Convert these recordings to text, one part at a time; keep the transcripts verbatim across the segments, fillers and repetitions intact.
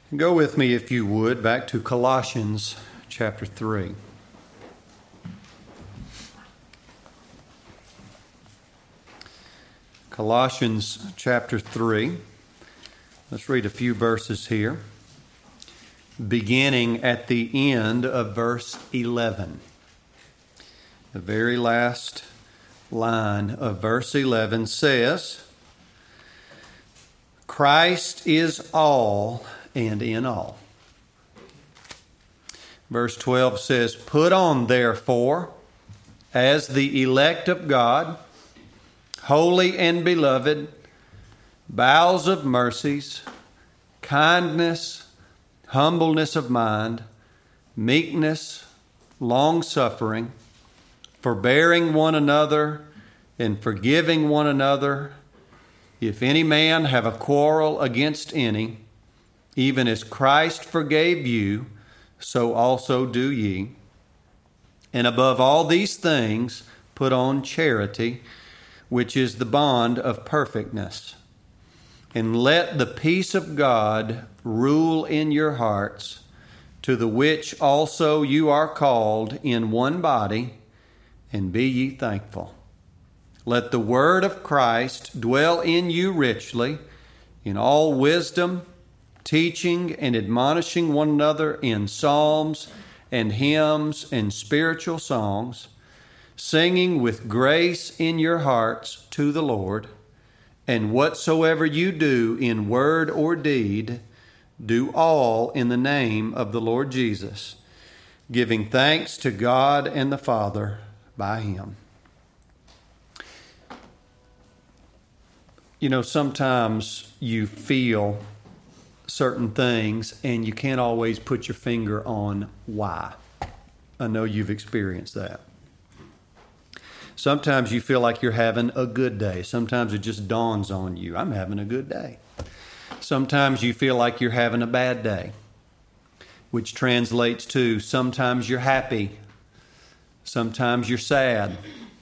Go with me, if you would, back to Colossians chapter three. Colossians chapter three. Let's read a few verses here, beginning at the end of verse eleven. The very last line of verse eleven says, Christ is all and in all. Verse twelve says, Put on, therefore, as the elect of God, holy and beloved, bowels of mercies, kindness, humbleness of mind, meekness, long-suffering, forbearing one another, and forgiving one another. If any man have a quarrel against any, even as Christ forgave you, so also do ye. And above all these things, put on charity, which is the bond of perfectness. And let the peace of God rule in your hearts, to the which also you are called in one body, and be ye thankful. Let the word of Christ dwell in you richly, in all wisdom, teaching and admonishing one another in psalms and hymns and spiritual songs, singing with grace in your hearts to the Lord. And whatsoever you do in word or deed, do all in the name of the Lord Jesus, giving thanks to God and the Father by Him. You know, sometimes you feel certain things and you can't always put your finger on why. I know you've experienced that. Sometimes you feel like you're having a good day. Sometimes it just dawns on you, I'm having a good day. Sometimes you feel like you're having a bad day, which translates to sometimes you're happy, sometimes you're sad.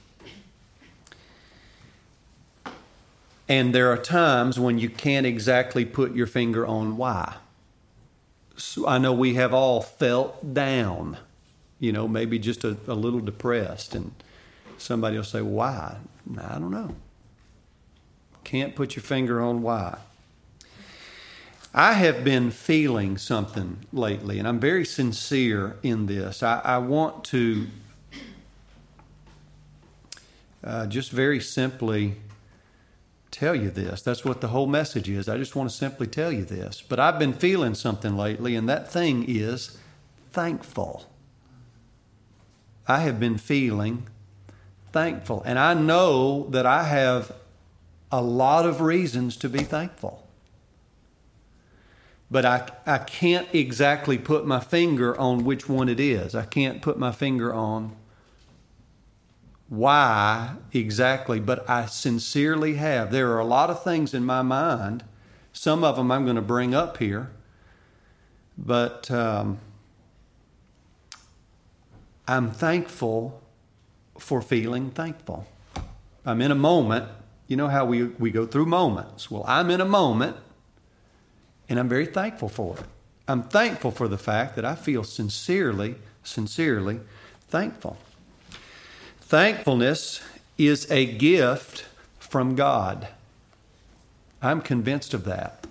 And there are times when you can't exactly put your finger on why. So I know we have all felt down, you know, maybe just a, a little depressed. And somebody will say, why? I don't know. Can't put your finger on why. I have been feeling something lately, and I'm very sincere in this. I, I want to uh, just very simply tell you this. That's what the whole message is. I just want to simply tell you this. But I've been feeling something lately, and that thing is thankful. I have been feeling thankful. And I know that I have a lot of reasons to be thankful. But I, I can't exactly put my finger on which one it is. I can't put my finger on why exactly, but I sincerely have. There are a lot of things in my mind. Some of them I'm going to bring up here. But um, I'm thankful for feeling thankful. I'm in a moment. You know how we, we go through moments. Well, I'm in a moment, and I'm very thankful for it. I'm thankful for the fact that I feel sincerely, sincerely thankful. Thankfulness is a gift from God. I'm convinced of that.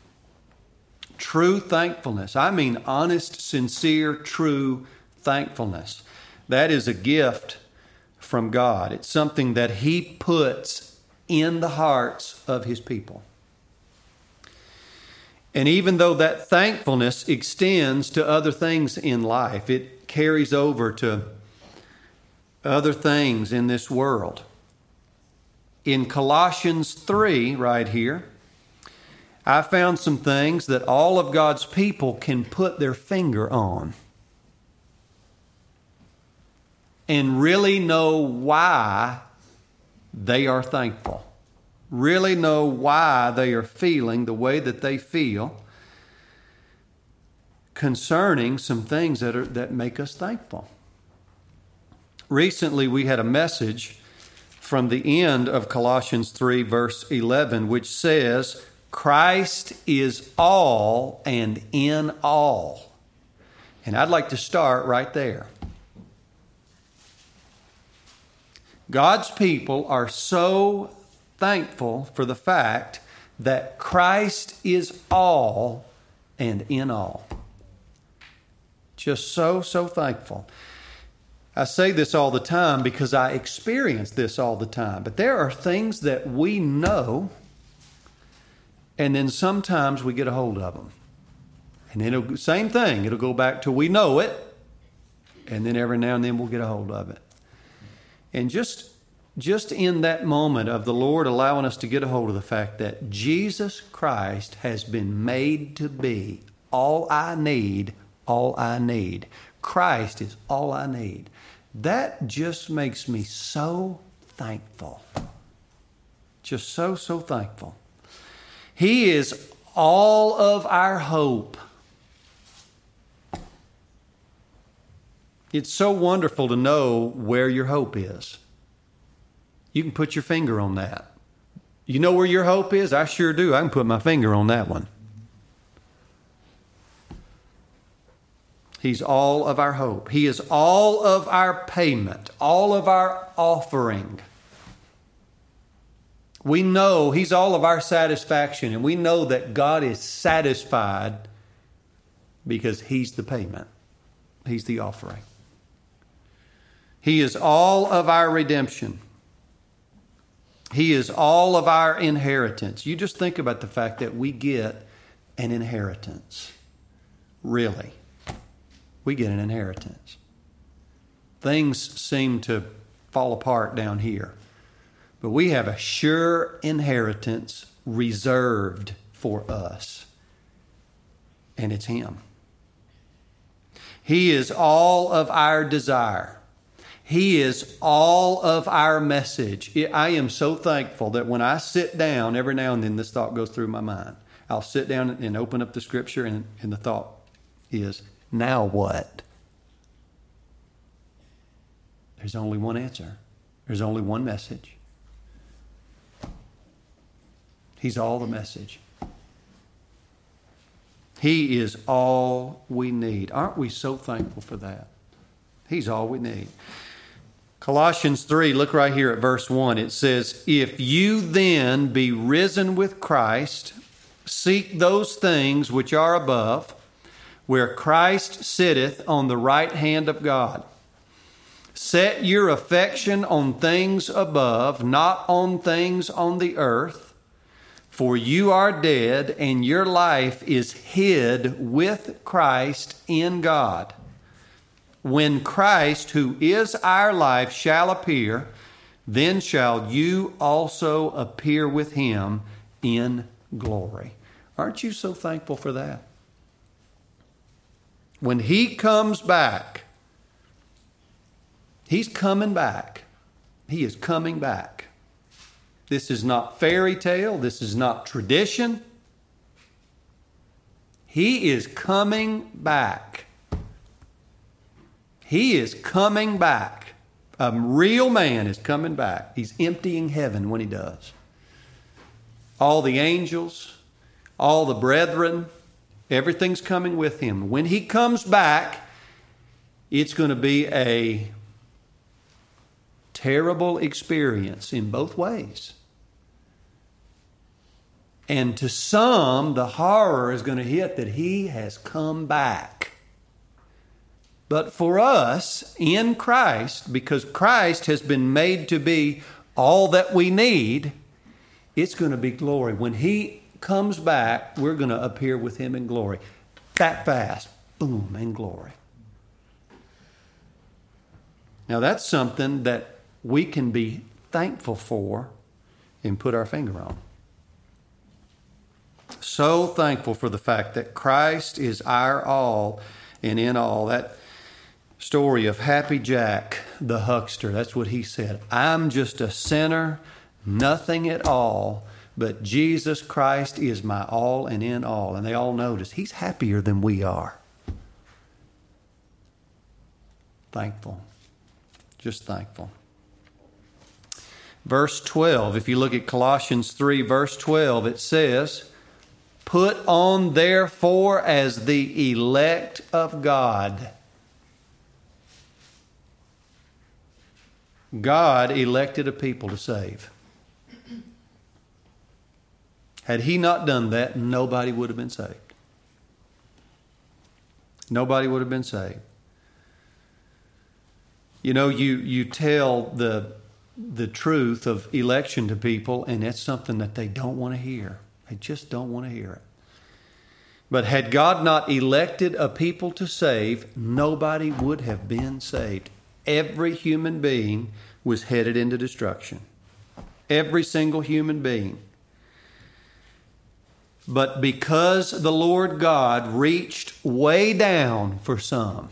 True thankfulness. I mean honest, sincere, true thankfulness. That is a gift from God. It's something that He puts in the hearts of His people. And even though that thankfulness extends to other things in life, it carries over to other things in this world. In Colossians three, right here, I found some things that all of God's people can put their finger on and really know why they are thankful. Really know why they are feeling the way that they feel concerning some things that are that make us thankful. Recently, we had a message from the end of Colossians three, verse eleven, which says, Christ is all and in all. And I'd like to start right there. God's people are so thankful for the fact that Christ is all and in all. Just so, so thankful. I say this all the time because I experience this all the time. But there are things that we know, and then sometimes we get a hold of them. And then it'll, same thing, it'll go back to we know it, and then every now and then we'll get a hold of it. And just, just in that moment of the Lord allowing us to get a hold of the fact that Jesus Christ has been made to be all I need, all I need. Christ is all I need. That just makes me so thankful. Just so, so thankful. He is all of our hope. It's so wonderful to know where your hope is. You can put your finger on that. You know where your hope is? I sure do. I can put my finger on that one. He's all of our hope. He is all of our payment, all of our offering. We know He's all of our satisfaction, and we know that God is satisfied because He's the payment. He's the offering. He is all of our redemption. He is all of our inheritance. You just think about the fact that we get an inheritance. Really. We get an inheritance. Things seem to fall apart down here. But we have a sure inheritance reserved for us. And it's Him. He is all of our desire. He is all of our message. I am so thankful that when I sit down, every now and then this thought goes through my mind. I'll sit down and open up the Scripture, and, and the thought is, now what? There's only one answer. There's only one message. He's all the message. He is all we need. Aren't we so thankful for that? He's all we need. Colossians three, look right here at verse one. It says, if you then be risen with Christ, seek those things which are above, where Christ sitteth on the right hand of God. Set your affection on things above, not on things on the earth. For you are dead, and your life is hid with Christ in God. When Christ, who is our life, shall appear, then shall you also appear with Him in glory. Aren't you so thankful for that? When He comes back, He's coming back. He is coming back. This is not fairy tale. This is not tradition. He is coming back. He is coming back. A real man is coming back. He's emptying heaven when He does. All the angels, all the brethren, everything's coming with Him. When He comes back, it's going to be a terrible experience in both ways. And to some, the horror is going to hit that He has come back. But for us, in Christ, because Christ has been made to be all that we need, it's going to be glory. When He comes back, we're going to appear with Him in glory. That fast, boom, in glory. Now that's something that we can be thankful for and put our finger on. So thankful for the fact that Christ is our all and in all. That story of Happy Jack, the huckster, that's what he said. I'm just a sinner, nothing at all, but Jesus Christ is my all and in all. And they all notice He's happier than we are. Thankful. Just thankful. Verse twelve, if you look at Colossians three, verse twelve, it says, Put on therefore as the elect of God. God elected a people to save. Had He not done that, nobody would have been saved. Nobody would have been saved. You know, you, you tell the, the truth of election to people, and it's something that they don't want to hear. They just don't want to hear it. But had God not elected a people to save, nobody would have been saved. Every human being was headed into destruction. Every single human being. But because the Lord God reached way down for some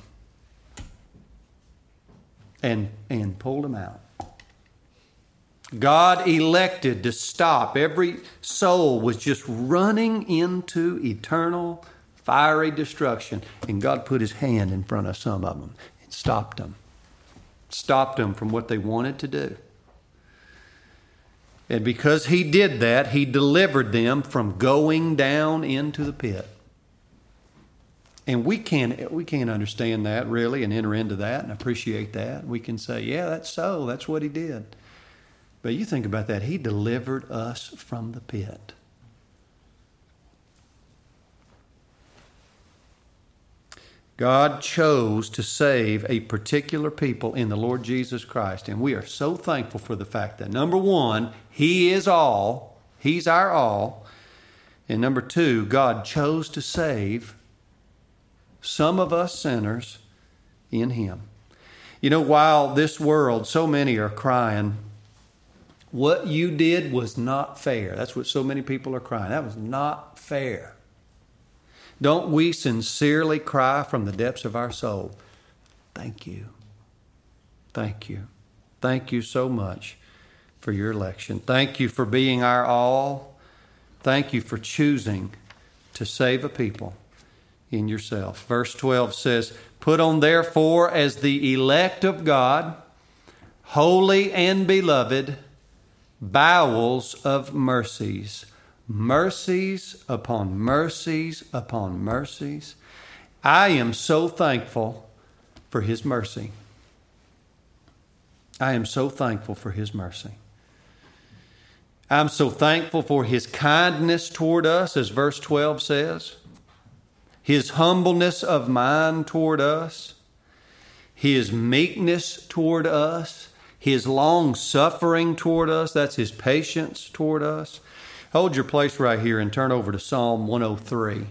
and, and pulled them out. God elected to stop. Every soul was just running into eternal fiery destruction. And God put His hand in front of some of them and stopped them. Stopped them from what they wanted to do. And because He did that, He delivered them from going down into the pit. And we can't, we can't understand that really and enter into that and appreciate that. We can say, yeah, that's so. That's what He did. But you think about that. He delivered us from the pit. God chose to save a particular people in the Lord Jesus Christ. And we are so thankful for the fact that, number one, He is all. He's our all. And number two, God chose to save some of us sinners in Him. You know, while this world, so many are crying, what you did was not fair. That's what so many people are crying. That was not fair. Don't we sincerely cry from the depths of our soul, thank you. Thank you. Thank you so much for your election. Thank you for being our all. Thank you for choosing to save a people in yourself. Verse twelve says, put on therefore as the elect of God, holy and beloved, bowels of mercies. Mercies upon mercies upon mercies. I am so thankful for His mercy. I am so thankful for His mercy. I'm so thankful for His kindness toward us, as verse twelve says. His humbleness of mind toward us. His meekness toward us. His long suffering toward us. That's His patience toward us. Hold your place right here and turn over to Psalm one oh three.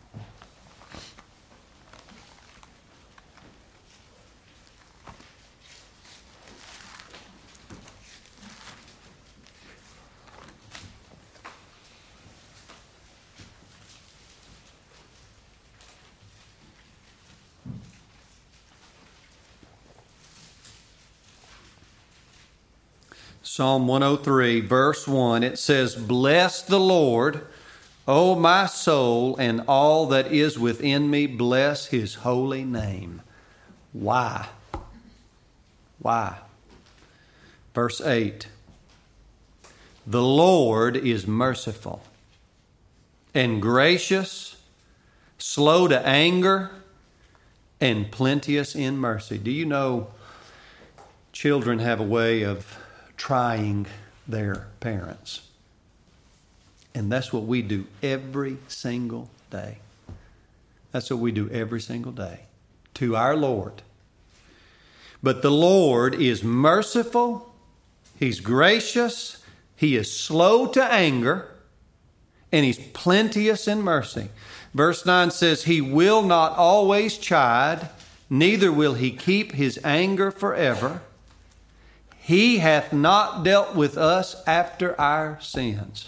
Psalm one oh three, verse one, it says, bless the Lord, O my soul, and all that is within me, bless His holy name. Why? Why? Verse eight, the Lord is merciful and gracious, slow to anger, and plenteous in mercy. Do you know children have a way of trying their parents? And that's what we do every single day. That's what we do every single day to our Lord. But the Lord is merciful, He's gracious, He is slow to anger, and He's plenteous in mercy. Verse nine says, He will not always chide, neither will He keep His anger forever. He hath not dealt with us after our sins.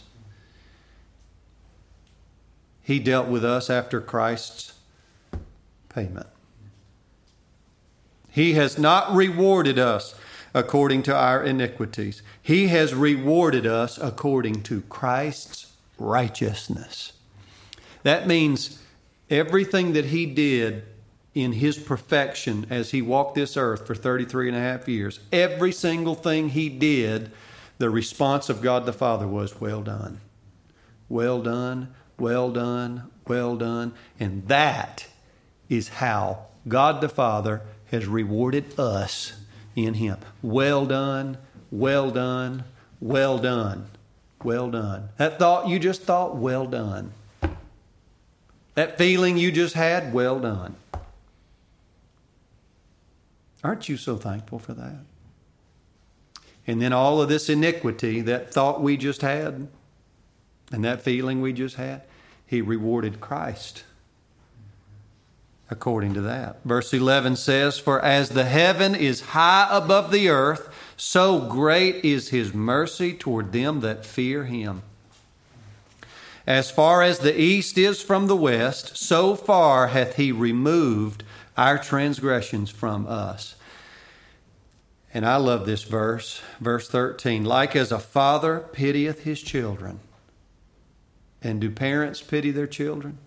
He dealt with us after Christ's payment. He has not rewarded us according to our iniquities. He has rewarded us according to Christ's righteousness. That means everything that He did in His perfection as He walked this earth for thirty-three and a half years, every single thing He did, the response of God the Father was, well done. Well done, well done, well done. And that is how God the Father has rewarded us in Him. Well done, well done, well done, well done. That thought you just thought, well done. That feeling you just had, well done. Aren't you so thankful for that? And then all of this iniquity, that thought we just had, and that feeling we just had, He rewarded Christ according to that. Verse eleven says, "For as the heaven is high above the earth, so great is His mercy toward them that fear Him. As far as the east is from the west, so far hath He removed our transgressions from us." And I love this verse, verse thirteen. "Like as a father pitieth his children." And do parents pity their children?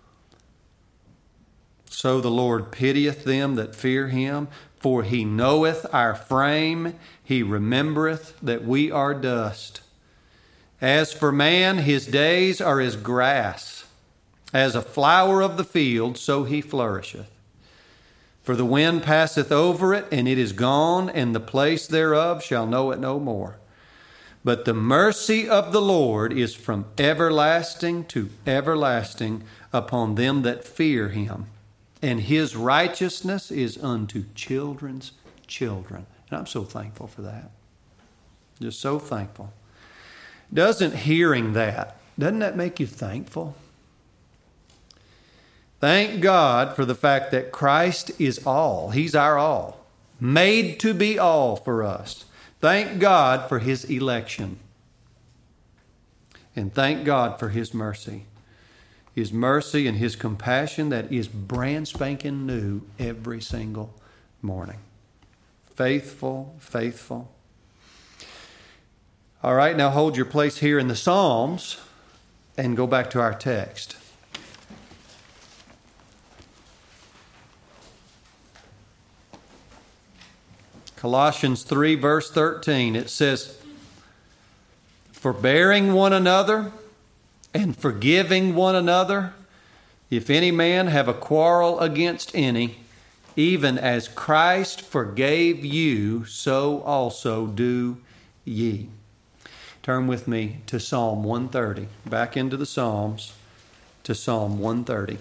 "So the Lord pitieth them that fear Him, for He knoweth our frame, He remembereth that we are dust. As for man, his days are as grass, as a flower of the field, so he flourisheth. For the wind passeth over it, and it is gone, and the place thereof shall know it no more. But the mercy of the Lord is from everlasting to everlasting upon them that fear Him, and His righteousness is unto children's children." And I'm so thankful for that. Just so thankful. Doesn't hearing that, doesn't that make you thankful? Thank God for the fact that Christ is all. He's our all. Made to be all for us. Thank God for His election. And thank God for His mercy. His mercy and His compassion that is brand spanking new every single morning. Faithful, faithful. All right, now hold your place here in the Psalms and go back to our text. Colossians three, verse thirteen, it says, "Forbearing one another and forgiving one another, if any man have a quarrel against any, even as Christ forgave you, so also do ye." Turn with me to Psalm one thirty. Back into the Psalms to Psalm one thirty.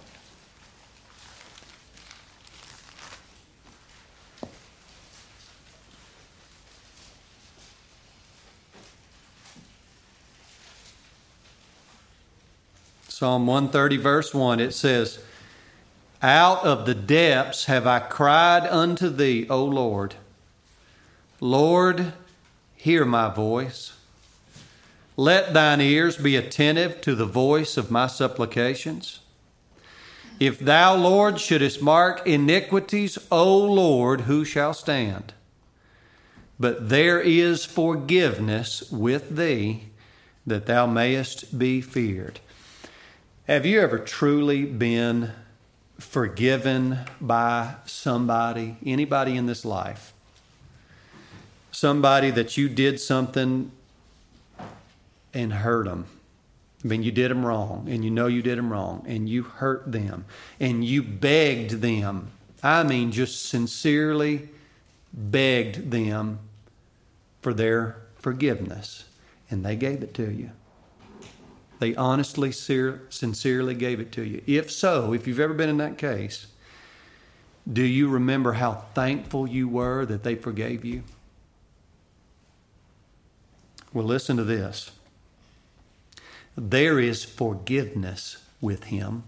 Psalm one thirty, verse one, it says, "Out of the depths have I cried unto Thee, O Lord. Lord, hear my voice. Let Thine ears be attentive to the voice of my supplications. If Thou, Lord, shouldest mark iniquities, O Lord, who shall stand? But there is forgiveness with Thee, that Thou mayest be feared." Have you ever truly been forgiven by somebody, anybody in this life? Somebody that you did something and hurt them. I mean, you did them wrong, and you know you did them wrong, and you hurt them, and you begged them. I mean, just sincerely begged them for their forgiveness, and they gave it to you. They honestly, sincerely gave it to you. If so, if you've ever been in that case, do you remember how thankful you were that they forgave you? Well, listen to this. There is forgiveness with Him.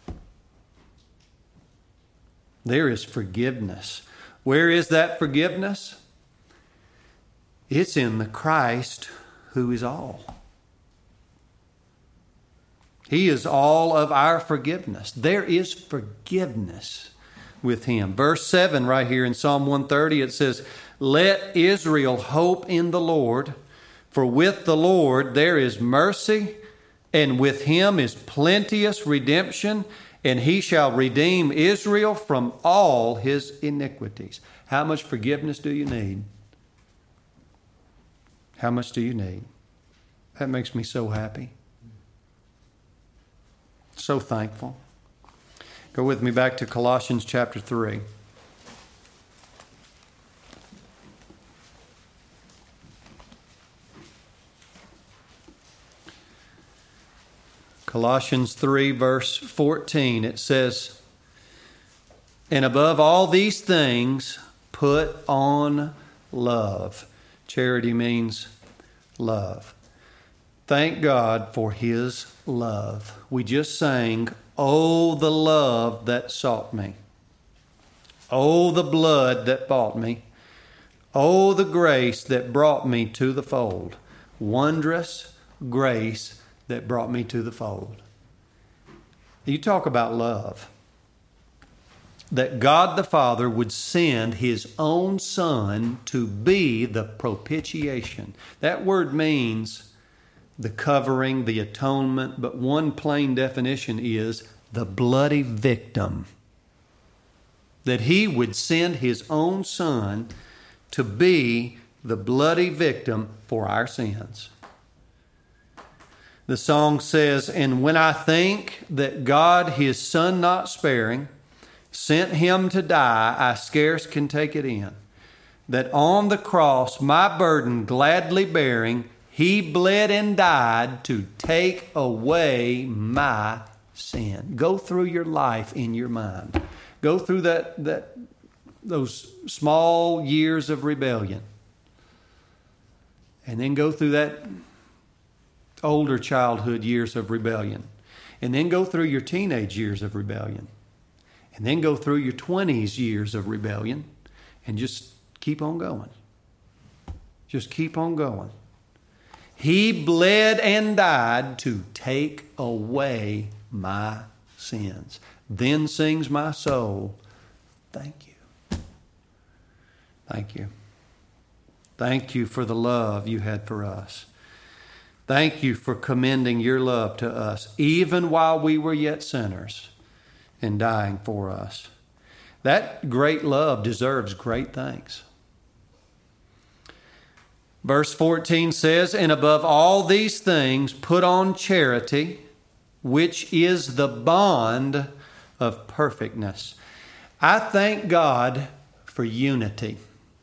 There is forgiveness. Where is that forgiveness? It's in the Christ who is all. He is all of our forgiveness. There is forgiveness with Him. Verse seven right here in Psalm one thirty, it says, "Let Israel hope in the Lord, for with the Lord there is mercy, and with Him is plenteous redemption, and He shall redeem Israel from all his iniquities." How much forgiveness do you need? How much do you need? That makes me so happy. So thankful. Go with me back to Colossians chapter three. Colossians three, verse fourteen, it says, "And above all these things, put on love." Charity means love. Thank God for His love. We just sang, "Oh, the love that sought me. Oh, the blood that bought me. Oh, the grace that brought me to the fold. Wondrous grace that brought me to the fold." You talk about love. That God the Father would send His own Son to be the propitiation. That word means the covering, the atonement, but one plain definition is the bloody victim. That He would send His own Son to be the bloody victim for our sins. The song says, "And when I think that God, His Son not sparing, sent Him to die, I scarce can take it in. That on the cross, my burden gladly bearing, He bled and died to take away my sin." Go through your life in your mind. Go through that, that those small years of rebellion. And then go through that older childhood years of rebellion. And then go through your teenage years of rebellion. And then go through your twenties years of rebellion. And just keep on going. Just keep on going. He bled and died to take away my sins. Then sings my soul, thank you. Thank you. Thank you for the love you had for us. Thank you for commending your love to us, even while we were yet sinners, and dying for us. That great love deserves great thanks. Verse fourteen says, "And above all these things, put on charity, which is the bond of perfectness." I thank God for unity.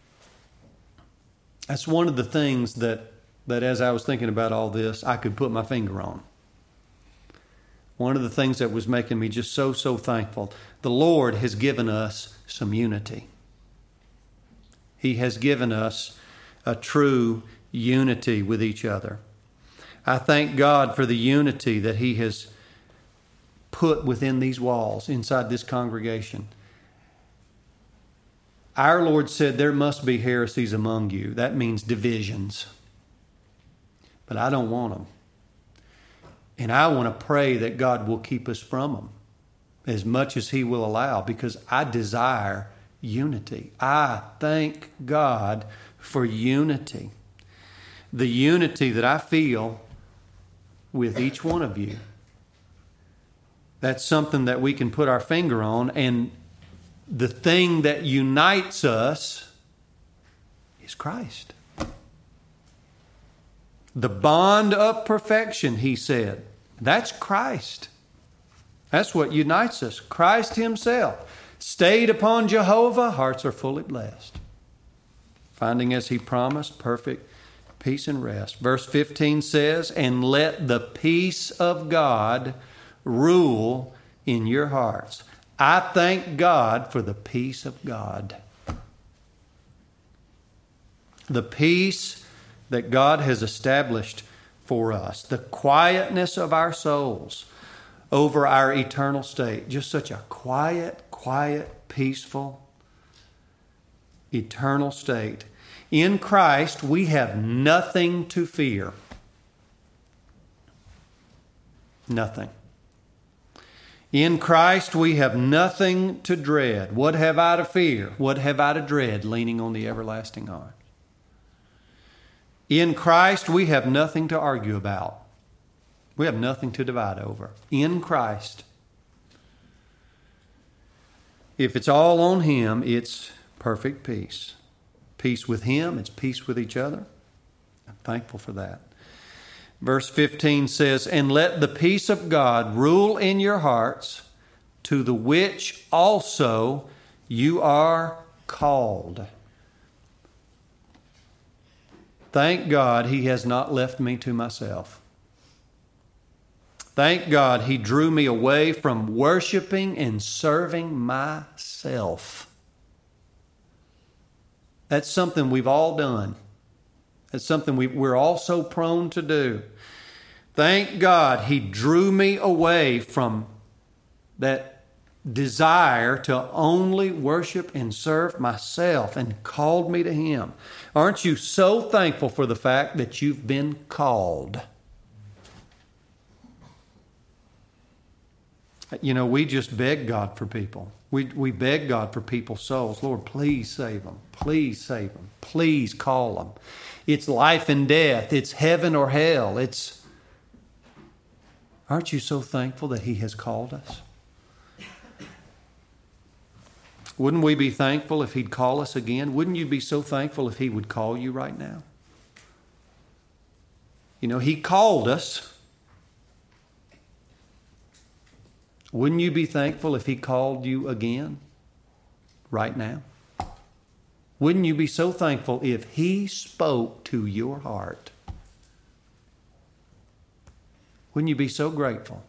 That's one of the things that that as I was thinking about all this, I could put my finger on. One of the things that was making me just so, so thankful, the Lord has given us some unity. He has given us a true unity with each other. I thank God for the unity that He has put within these walls, inside this congregation. Our Lord said there must be heresies among you. That means divisions. But I don't want them. And I want to pray that God will keep us from them as much as He will allow, because I desire unity. I thank God for unity. The unity that I feel with each one of you. That's something that we can put our finger on, and the thing that unites us is Christ. The bond of perfection, He said. That's Christ. That's what unites us. Christ Himself. Stayed upon Jehovah, hearts are fully blessed. Finding, as He promised, perfect peace and rest. Verse fifteen says, "And let the peace of God rule in your hearts." I thank God for the peace of God. The peace that God has established for us. The quietness of our souls over our eternal state. Just such a quiet, quiet, peaceful, eternal state. In Christ, we have nothing to fear. Nothing. In Christ, we have nothing to dread. What have I to fear? What have I to dread? Leaning on the everlasting arm. In Christ, we have nothing to argue about. We have nothing to divide over. In Christ. If it's all on Him, it's perfect peace. Peace with Him, it's peace with each other. I'm thankful for that. Verse fifteen says, "And let the peace of God rule in your hearts, to the which also you are called." Thank God He has not left me to myself. Thank God He drew me away from worshiping and serving myself. That's something we've all done. That's something we, we're all so prone to do. Thank God He drew me away from that desire to only worship and serve myself and called me to Him. Aren't you so thankful for the fact that you've been called? You know, we just beg God for people. We we beg God for people's souls. Lord, please save them. Please save them. Please call them. It's life and death. It's heaven or hell. It's. Aren't you so thankful that He has called us? Wouldn't we be thankful if He'd call us again? Wouldn't you be so thankful if He would call you right now? You know, He called us. Wouldn't you be thankful if He called you again right now? Wouldn't you be so thankful if He spoke to your heart? Wouldn't you be so grateful?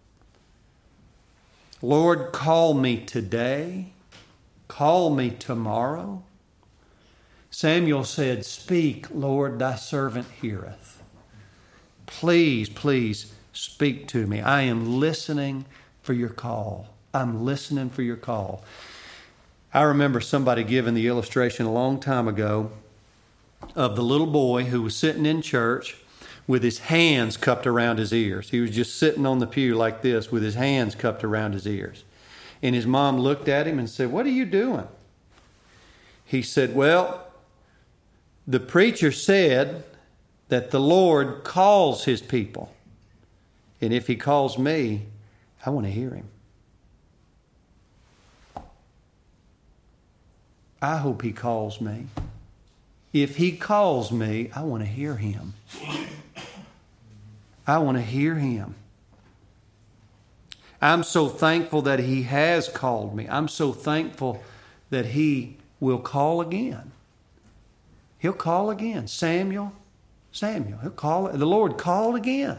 Lord, call me today. Call me tomorrow. Samuel said, "Speak, Lord, thy servant heareth." Please, please speak to me. I am listening for your call. I'm listening for your call. I remember somebody giving the illustration a long time ago of the little boy who was sitting in church with his hands cupped around his ears. He was just sitting on the pew like this with his hands cupped around his ears. And his mom looked at him and said, "What are you doing?" He said, "Well, the preacher said that the Lord calls His people. And if He calls me, I want to hear Him. I hope He calls me. If He calls me, I want to hear Him. I want to hear Him. I'm so thankful that He has called me. I'm so thankful that He will call again. He'll call again. Samuel, Samuel, He'll call. The Lord called again.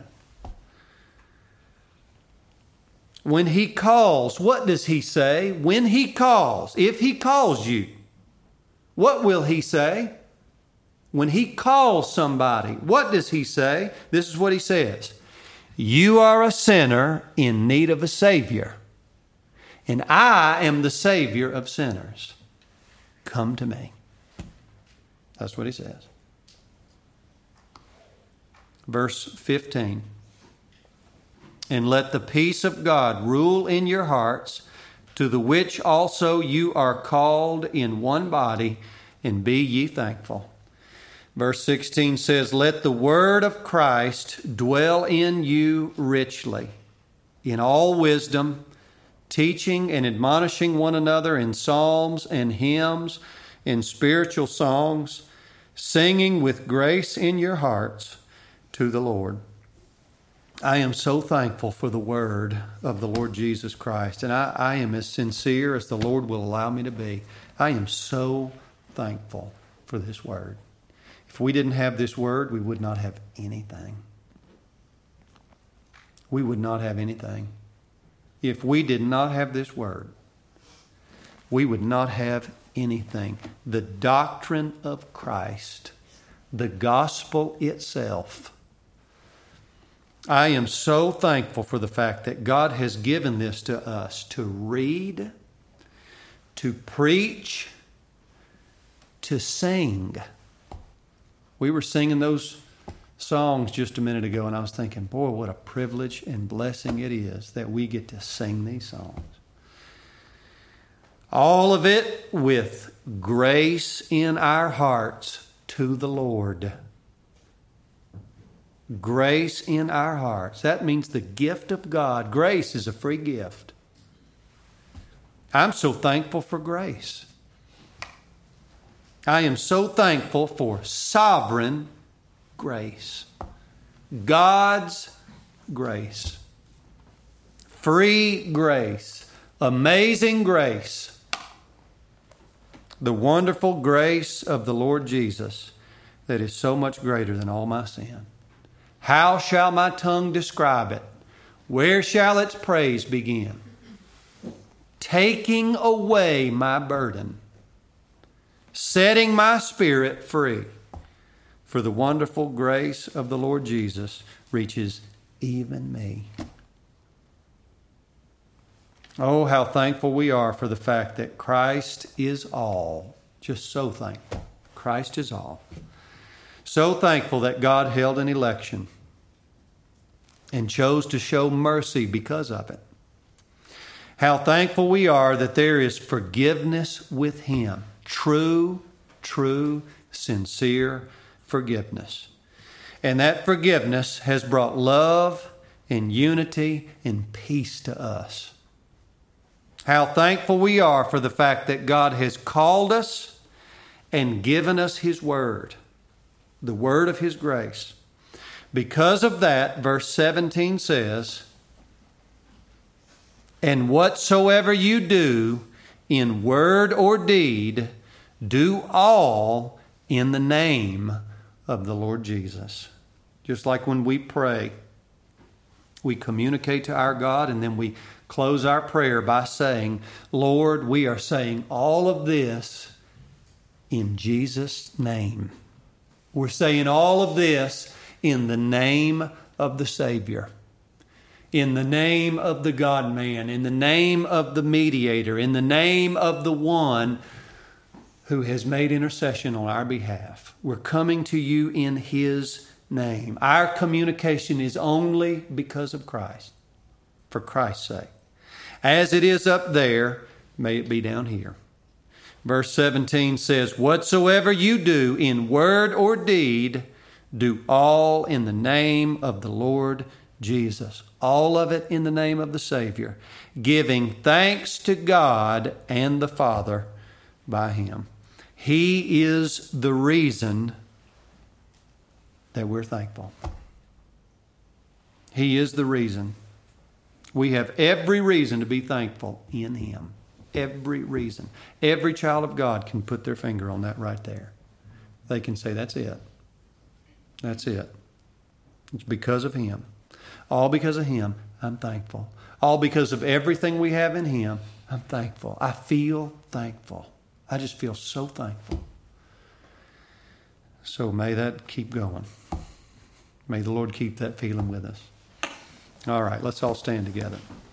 When He calls, what does He say? When He calls, if He calls you, what will He say? When He calls somebody, what does He say? This is what He says. "You are a sinner in need of a Savior, and I am the Savior of sinners. Come to me." That's what He says. Verse fifteen. "And let the peace of God rule in your hearts, to the which also you are called in one body, and be ye thankful." Verse sixteen says, "Let the word of Christ dwell in you richly, in all wisdom, teaching and admonishing one another in psalms and hymns and spiritual songs, singing with grace in your hearts to the Lord." I am so thankful for the word of the Lord Jesus Christ, and I, I am as sincere as the Lord will allow me to be. I am so thankful for this word. If we didn't have this word, we would not have anything. We would not have anything. If we did not have this word, we would not have anything. The doctrine of Christ, the gospel itself. I am so thankful for the fact that God has given this to us to read, to preach, to sing. We were singing those songs just a minute ago, and I was thinking, boy, what a privilege and blessing it is that we get to sing these songs. All of it with grace in our hearts to the Lord. Grace in our hearts. That means the gift of God. Grace is a free gift. I'm so thankful for grace. I am so thankful for sovereign grace. God's grace. Free grace. Amazing grace. The wonderful grace of the Lord Jesus that is so much greater than all my sin. How shall my tongue describe it? Where shall its praise begin? Taking away my burden, setting my spirit free. For the wonderful grace of the Lord Jesus reaches even me. Oh, how thankful we are for the fact that Christ is all. Just so thankful. Christ is all. So thankful that God held an election and chose to show mercy because of it. How thankful we are that there is forgiveness with Him. True, true, sincere forgiveness. And that forgiveness has brought love and unity and peace to us. How thankful we are for the fact that God has called us and given us His Word, the Word of His grace. Because of that, verse seventeen says, and whatsoever you do in word or deed, do all in the name of the Lord Jesus. Just like when we pray, we communicate to our God and then we close our prayer by saying, Lord, we are saying all of this in Jesus' name. We're saying all of this in the name of the Savior, in the name of the God-man, in the name of the mediator, in the name of the one who has made intercession on our behalf. We're coming to you in His name. Our communication is only because of Christ, for Christ's sake. As it is up there, may it be down here. Verse seventeen says, whatsoever you do in word or deed, do all in the name of the Lord Jesus. All of it in the name of the Savior, giving thanks to God and the Father by Him. He is the reason that we're thankful. He is the reason. We have every reason to be thankful in Him. Every reason. Every child of God can put their finger on that right there. They can say, that's it. That's it. It's because of Him. All because of Him, I'm thankful. All because of everything we have in Him, I'm thankful. I feel thankful. I just feel so thankful. So may that keep going. May the Lord keep that feeling with us. All right, let's all stand together.